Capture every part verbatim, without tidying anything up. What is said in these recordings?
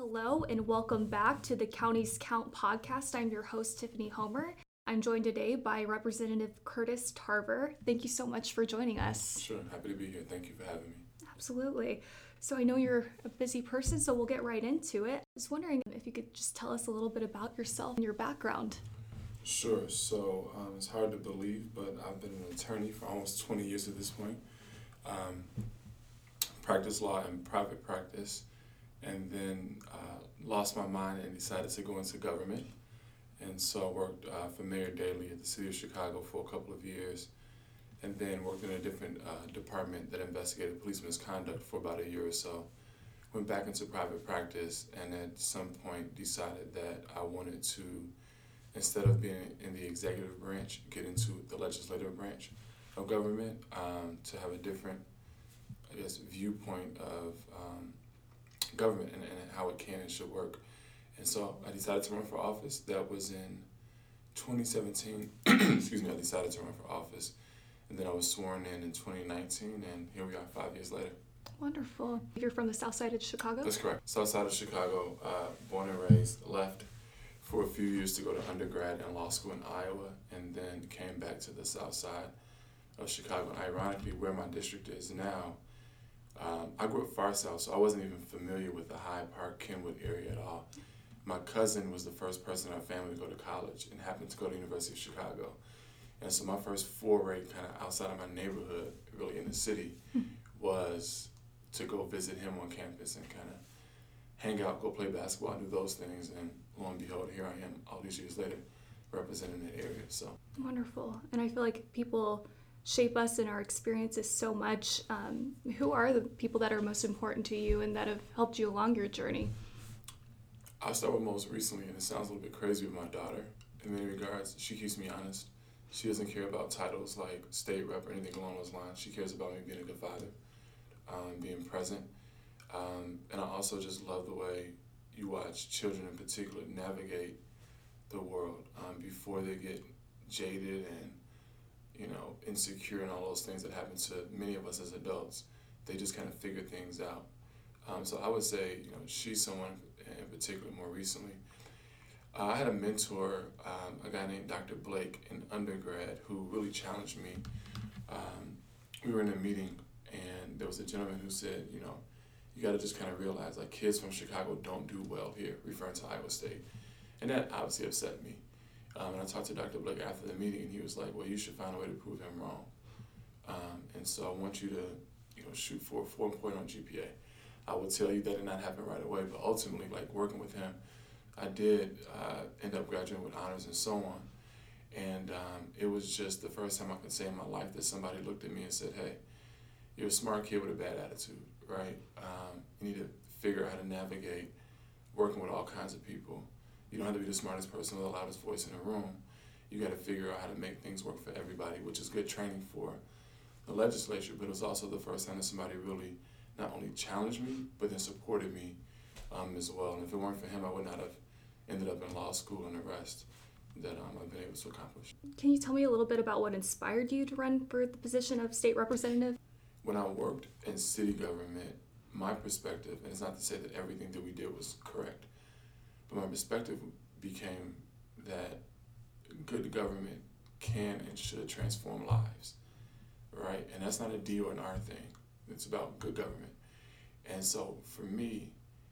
Hello and welcome back to the Counties Count podcast. I'm your host, Tiffany Homer. I'm joined today by Representative Curtis Tarver. Thank you so much for joining us. Sure, happy to be here. Thank you for having me. Absolutely. So I know you're a busy person, so we'll get right into it. I was wondering if you could just tell us a little bit about yourself and your background. Sure, so um, it's hard to believe, but I've been an attorney for almost twenty years at this point. Um, practiced law in private practice, and then uh, lost my mind and decided to go into government. And so I worked uh, for Mayor Daley at the City of Chicago for a couple of years, and then worked in a different uh, department that investigated police misconduct for about a year or so. Went back into private practice, and at some point decided that I wanted to, instead of being in the executive branch, get into the legislative branch of government, um, to have a different, I guess, viewpoint of um, government and, and how it can and should work. And so I decided to run for office. That was in twenty seventeen. Excuse me, I decided to run for office. And then I was sworn in in twenty nineteen, and here we are five years later. Wonderful. You're from the south side of Chicago? That's correct. South side of Chicago, uh, born and raised, left for a few years to go to undergrad and law school in Iowa, and then came back to the south side of Chicago. And ironically, where my district is now, um, I grew up far south, so I wasn't even familiar with the Hyde Park, Kenwood area at all. My cousin was the first person in our family to go to college and happened to go to the University of Chicago. And so my first foray kind of outside of my neighborhood, really in the city, was to go visit him on campus and kind of hang out, go play basketball, and do those things. And lo and behold, here I am all these years later representing that area. So Wonderful. And I feel like people shape us and our experiences so much. Um, who are the people that are most important to you and that have helped you along your journey? I'll start with most recently, and it sounds a little bit crazy with my daughter. In many regards, she keeps me honest. She doesn't care about titles like state rep or anything along those lines. She cares about me being a good father, um, being present. Um, and I also just love the way you watch children in particular navigate the world um, before they get jaded and, you know, insecure and all those things that happen to many of us as adults. They just kind of figure things out. Um, so I would say, you know, she's someone in particular more recently. Uh, I had a mentor, um, a guy named Doctor Blake in undergrad, who really challenged me. Um, we were in a meeting, and there was a gentleman who said, you know, you got to just kind of realize, like, kids from Chicago don't do well here, referring to Iowa State. And that obviously upset me. Um, and I talked to Doctor Blake after the meeting, and he was like, well, you should find a way to prove him wrong. Um, and so I want you to, you know, shoot for a four point on G P A. I will tell you that did not happen right away, but ultimately, like, working with him, I did uh, end up graduating with honors and so on. And um, it was just the first time I could say in my life that somebody looked at me and said, hey, you're a smart kid with a bad attitude, right? Um, you need to figure out how to navigate working with all kinds of people. You don't have to be the smartest person with the loudest voice in the room. You got to figure out how to make things work for everybody, which is good training for the legislature, but it was also the first time that somebody really not only challenged me, but then supported me um, as well. And if it weren't for him, I would not have ended up in law school and the rest that um, I've been able to accomplish. Can you tell me a little bit about what inspired you to run for the position of state representative? When I worked in city government, my perspective, and it's not to say that everything that we did was correct, but my perspective became that good government can and should transform lives, right? And that's not a D or an R thing. It's about good government. And so for me,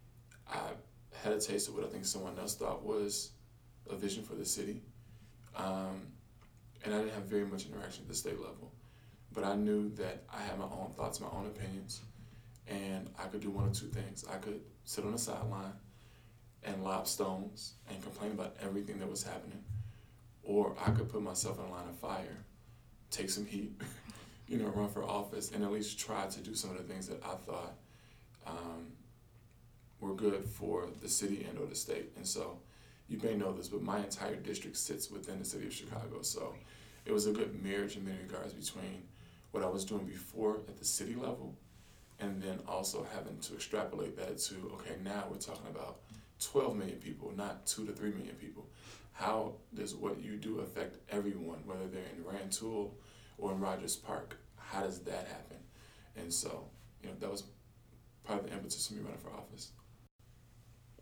I had a taste of what I think someone else thought was a vision for the city. Um, and I didn't have very much interaction at the state level. But I knew that I had my own thoughts, my own opinions, and I could do one of two things. I could sit on the sideline and lob stones and complain about everything that was happening, or I could put myself in a line of fire, take some heat, you know, run for office, and at least try to do some of the things that I thought um, were good for the city and or the state. And so you may know this, but my entire district sits within the city of Chicago. So it was a good marriage in many regards between what I was doing before at the city level and then also having to extrapolate that to, okay, now we're talking about twelve million people, not two to three million people. How does what you do affect everyone, whether they're in Rantoul or in Rogers Park? How does that happen? And so, you know, that was probably the impetus for me running for office.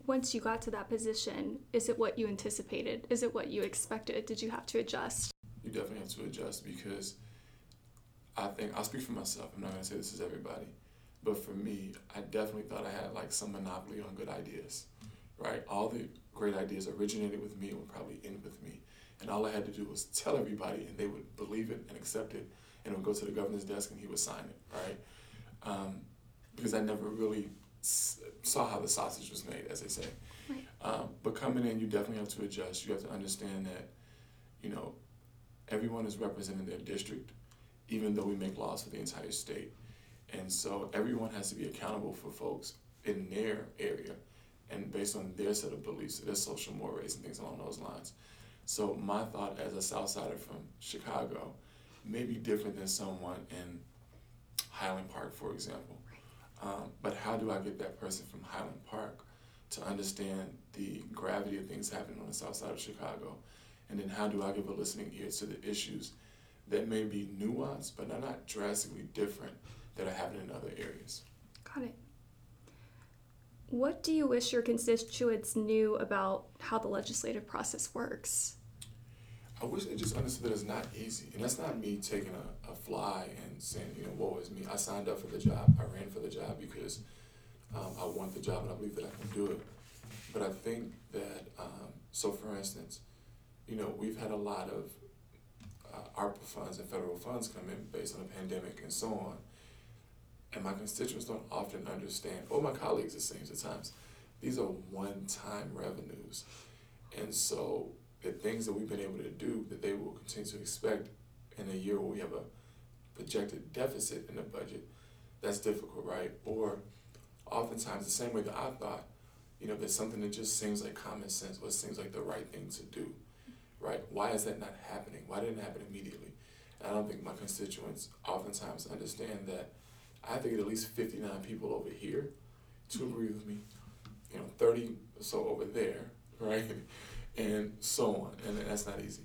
once you got to that position, is it what you anticipated? Is it what you expected? Did you have to adjust? You definitely have to adjust because I think, I'll speak for myself, I'm not going to say this is everybody, but for me, I definitely thought I had like some monopoly on good ideas, right? All the great ideas originated with me and would probably end with me. And all I had to do was tell everybody and they would believe it and accept it, and it would go to the governor's desk and he would sign it, right? Um, because I never really s- saw how the sausage was made, as they say. Right. Um, but coming in, you definitely have to adjust. You have to understand that, you know, everyone is representing their district, even though we make laws for the entire state. And so everyone has to be accountable for folks in their area and based on their set of beliefs, their social mores and things along those lines. So my thought as a Southsider from Chicago may be different than someone in Highland Park, for example. Um, but how do I get that person from Highland Park to understand the gravity of things happening on the south side of Chicago? And then how do I give a listening ear to the issues that may be nuanced, but are not drastically different that are happening in other areas? Got it. What do you wish your constituents knew about how the legislative process works? I wish they just understood that it's not easy. And that's not me taking a, a fly and saying, you know, woe is me. I signed up for the job. I ran for the job because um, I want the job and I believe that I can do it. But I think that, um, so for instance, you know, we've had a lot of uh, ARPA funds and federal funds come in based on the pandemic and so on. And my constituents don't often understand, or my colleagues it seems at times, these are one-time revenues. And so the things that we've been able to do that they will continue to expect in a year where we have a projected deficit in the budget, that's difficult, right? Or oftentimes the same way that I thought, you know, there's something that just seems like common sense or seems like the right thing to do, right? Why is that not happening? Why didn't it happen immediately? And I don't think my constituents oftentimes understand that I have to get at least fifty-nine people over here to agree with me, you know, thirty or so over there, right? And so on, and that's not easy.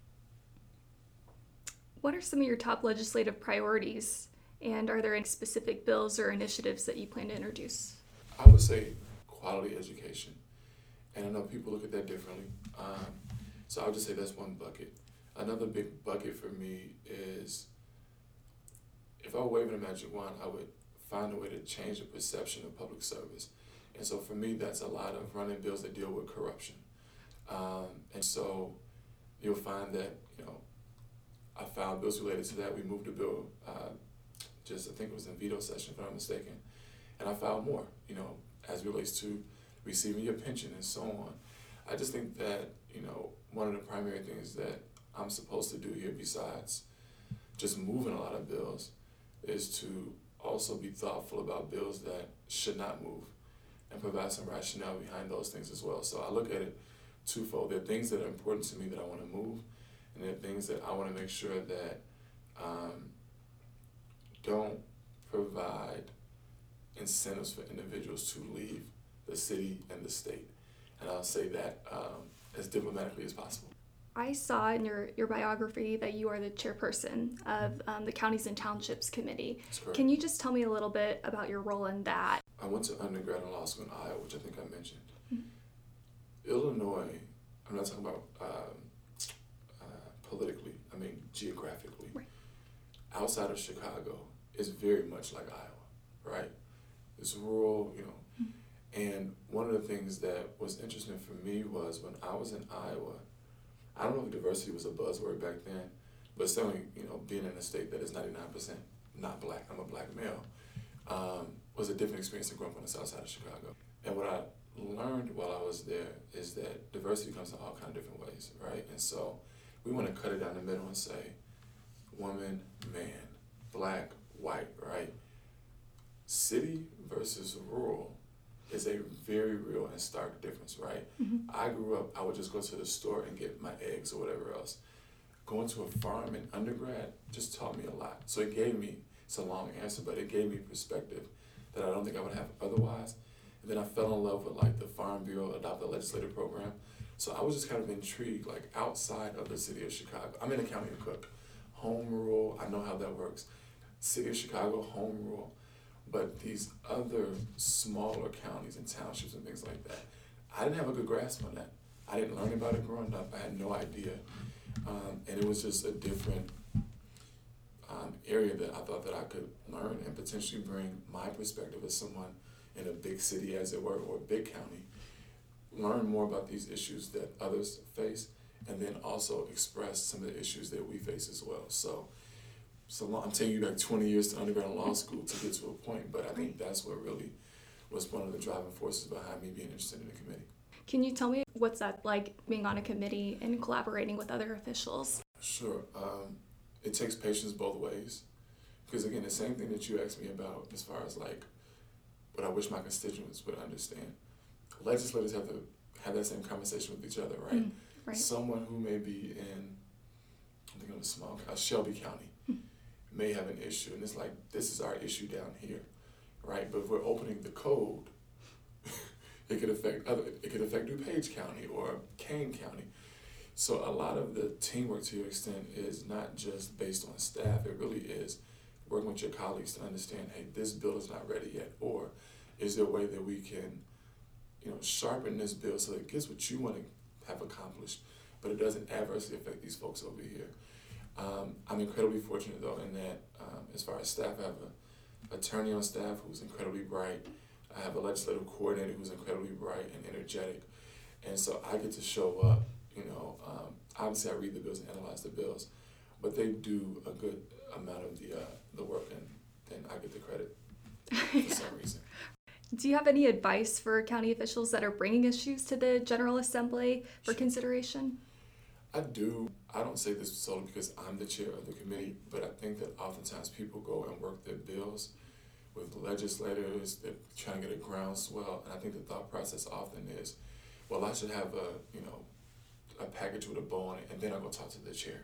What are some of your top legislative priorities, and are there any specific bills or initiatives that you plan to introduce? I would say quality education, and I know people look at that differently, um, so I would just say that's one bucket. Another big bucket for me is, if I were waving a magic wand, I would find a way to change the perception of public service. And so for me, that's a lot of running bills that deal with corruption. Um, and so you'll find that, you know, I filed bills related to that. We moved a bill, uh, just I think it was in veto session, if I'm not mistaken. And I filed more, you know, as it relates to receiving your pension and so on. I just think that, you know, one of the primary things that I'm supposed to do here, besides just moving a lot of bills, is to also be thoughtful about bills that should not move and provide some rationale behind those things as well. So I look at it twofold. There are things that are important to me that I want to move, and there are things that I want to make sure that um, don't provide incentives for individuals to leave the city and the state. And I'll say that um, as diplomatically as possible. I saw in your, your biography that you are the chairperson of um, the Counties and Townships Committee. That's correct. Can you just tell me a little bit about your role in that? I went to undergrad in law school in Iowa, which I think I mentioned. Mm-hmm. Illinois, I'm not talking about um, uh, politically, I mean geographically. Right. Outside of Chicago is very much like Iowa, right? It's rural, you know. Mm-hmm. And one of the things that was interesting for me was when I was in Iowa, I don't know if diversity was a buzzword back then, but certainly, you know, being in a state that is ninety-nine percent not black, I'm a black male, um, was a different experience than growing up on the south side of Chicago. And what I learned while I was there is that diversity comes in all kinds of different ways, right? And so we want to cut it down the middle and say, woman, man, black, white, right? City versus rural is a very real and stark difference, right? Mm-hmm. I grew up, I would just go to the store and get my eggs or whatever else. Going to a farm in undergrad just taught me a lot. So it gave me, it's a long answer, but it gave me perspective that I don't think I would have otherwise. And then I fell in love with like the Farm Bureau Adopted Legislative Program. So I was just kind of intrigued, like outside of the city of Chicago. I'm in the county of Cook. Home rule, I know how that works. City of Chicago, home rule. But these other smaller counties and townships and things like that, I didn't have a good grasp on that. I didn't learn about it growing up. I had no idea. Um, and it was just a different um, area that I thought that I could learn and potentially bring my perspective as someone in a big city, as it were, or a big county, learn more about these issues that others face, and then also express some of the issues that we face as well. So, so long, I'm taking you back twenty years to underground law school to get to a point, but I think that's what really was one of the driving forces behind me being interested in the committee. Can you tell me what's that like, being on a committee and collaborating with other officials? Sure. Um, it takes patience both ways. Because again, the same thing that you asked me about as far as like what I wish my constituents would understand. Legislators have to have that same conversation with each other, right? Mm, right. Someone who may be in, I'm thinking of a small, uh, Shelby County, mm. may have an issue, and it's like, this is our issue down here, right? But if we're opening the code, it could affect other, it could affect DuPage County or Kane County. So a lot of the teamwork, to your extent, is not just based on staff. It really is working with your colleagues to understand, hey, this bill is not ready yet, or is there a way that we can, you know, sharpen this bill so it gets what you want to have accomplished, but it doesn't adversely affect these folks over here. Um, I'm incredibly fortunate, though, in that um, as far as staff, I have an attorney on staff who's incredibly bright. I have a legislative coordinator who's incredibly bright and energetic. And so I get to show up, you know, um, obviously I read the bills and analyze the bills, but they do a good amount of the uh, the work, and then I get the credit for yeah. some reason. Do you have any advice for county officials that are bringing issues to the General Assembly for Sure. consideration? I do. I don't say this solely because I'm the chair of the committee, but I think that oftentimes people go and work their bills with legislators, they're trying to get a groundswell, and I think the thought process often is, well, I should have a, you know, a package with a bow on it, and then I'll go talk to the chair.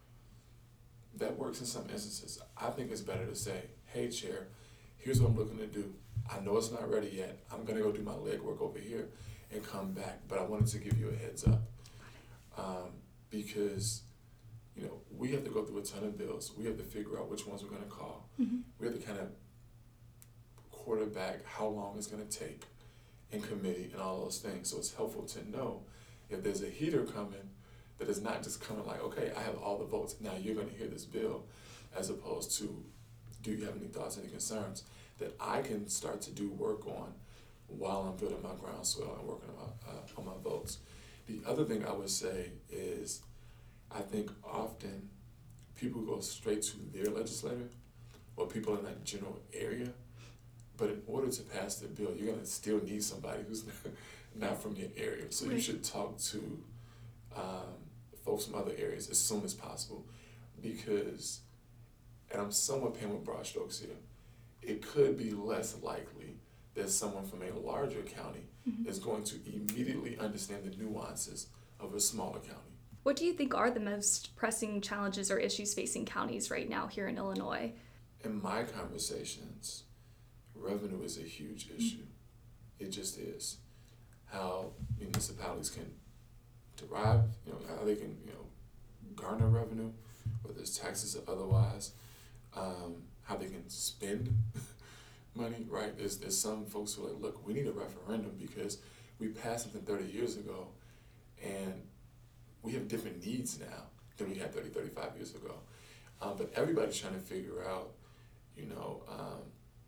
That works in some instances. I think it's better to say, hey, chair, here's what I'm looking to do. I know it's not ready yet. I'm going to go do my legwork over here and come back, but I wanted to give you a heads up. Um, because, you know, we have to go through a ton of bills. We have to figure out which ones we're going to call. Mm-hmm. We have to kind of quarterback how long it's going to take in committee and all those things. So it's helpful to know if there's a heater coming, that is not just coming like, okay, I have all the votes, now you're going to hear this bill, as opposed to, do you have any thoughts, any concerns that I can start to do work on while I'm building my groundswell and working on my, uh, on my votes. The other thing I would say is, I think often people go straight to their legislator or people in that general area, but in order to pass the bill, you're going to still need somebody who's not from your area. So right. You should talk to um, folks from other areas as soon as possible, because, and I'm somewhat painting with broad strokes here, it could be less likely that someone from a larger county mm-hmm. is going to immediately understand the nuances of a smaller county. What do you think are the most pressing challenges or issues facing counties right now here in Illinois? In my conversations, revenue is a huge issue. Mm-hmm. It just is. How municipalities can derive, you know, how they can, you know, garner revenue, whether it's taxes or otherwise, um, how they can spend money, right? There's, there's some folks who are like, look, we need a referendum because we passed something thirty years ago and we have different needs now than we had thirty, thirty-five years ago. Um, but everybody's trying to figure out, you know, um,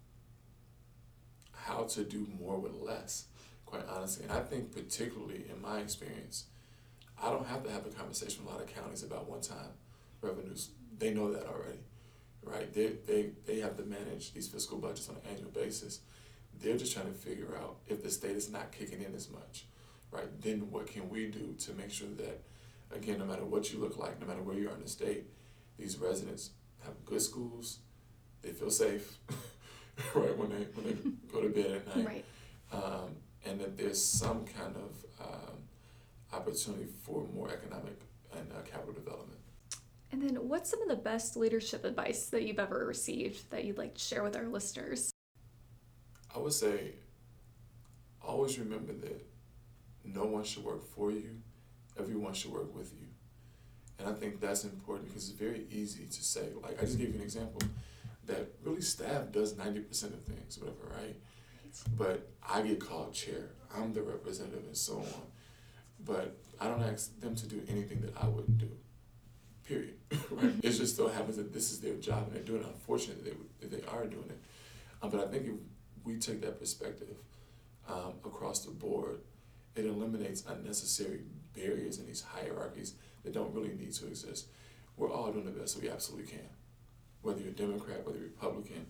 how to do more with less, quite honestly. And I think particularly in my experience, I don't have to have a conversation with a lot of counties about one-time revenues. They know that already, right? They, they, they have to manage these fiscal budgets on an annual basis. They're just trying to figure out if the state is not kicking in as much, right? Then what can we do to make sure that, again, no matter what you look like, no matter where you are in the state, these residents have good schools, they feel safe, right, when they when they go to bed at night, right. um, and that there's some kind of um, opportunity for more economic and uh, capital development. And then what's some of the best leadership advice that you've ever received that you'd like to share with our listeners? I would say, always remember that no one should work for you, everyone should work with you. And I think that's important because it's very easy to say, like I just gave you an example, that really staff does ninety percent of things, whatever, right? But I get called chair. I'm the representative and so on. But I don't ask them to do anything that I wouldn't do. Period. Right? It just so happens that this is their job and they're doing it. Unfortunately, that they, that they are doing it. Um, but I think if we take that perspective um, across the board, it eliminates unnecessary barriers and these hierarchies that don't really need to exist. We're all doing the best that we absolutely can. Whether you're Democrat, whether you're Republican,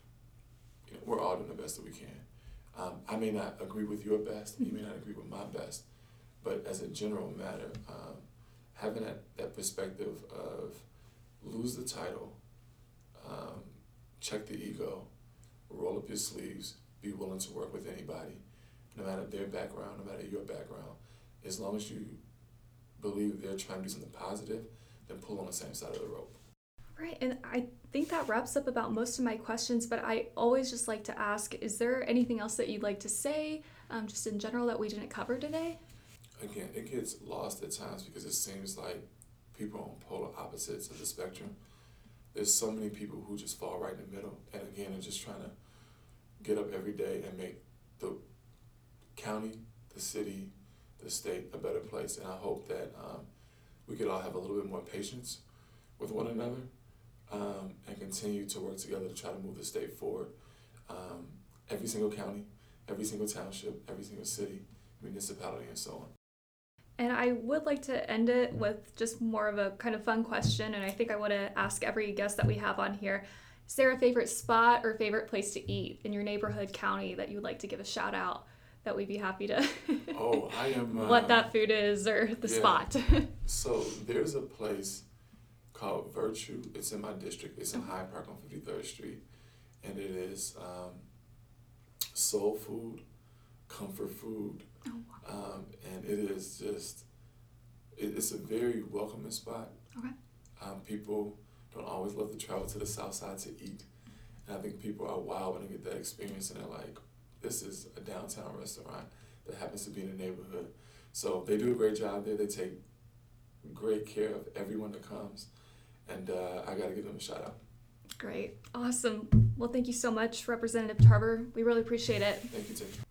you know, we're all doing the best that we can. Um, I may not agree with your best, you may not agree with my best, but as a general matter, um, having that, that perspective of lose the title, um, check the ego, roll up your sleeves, be willing to work with anybody, no matter their background, no matter your background. As long as you believe they're trying to do something positive, then pull on the same side of the rope. Right, and I think that wraps up about most of my questions, but I always just like to ask, is there anything else that you'd like to say, um, just in general, that we didn't cover today? Again, it gets lost at times because it seems like people are on polar opposites of the spectrum. There's so many people who just fall right in the middle, and again, are just trying to get up every day and make the county, the city, the state a better place. And I hope that um, we could all have a little bit more patience with one another um, and continue to work together to try to move the state forward. Um, every single county, every single township, every single city, municipality, and so on. And I would like to end it with just more of a kind of fun question, and I think I want to ask every guest that we have on here, is there a favorite spot or favorite place to eat in your neighborhood, county, that you would like to give a shout out that we'd be happy to oh, I am, uh, what that food is or the yeah. spot? So there's a place called Virtue. It's in my district. It's in Hyde Park on fifty-third Street. And it is um, soul food, comfort food. Oh, wow. Um, and it is just, it, it's a very welcoming spot. Okay. Um, people don't always love to travel to the south side to eat. And I think people are wild when they get that experience and they're like, this is a downtown restaurant that happens to be in the neighborhood. So they do a great job there. They take great care of everyone that comes. And uh, I got to give them a shout out. Great. Awesome. Well, thank you so much, Representative Tarver. We really appreciate it. Thank you, Tiffany.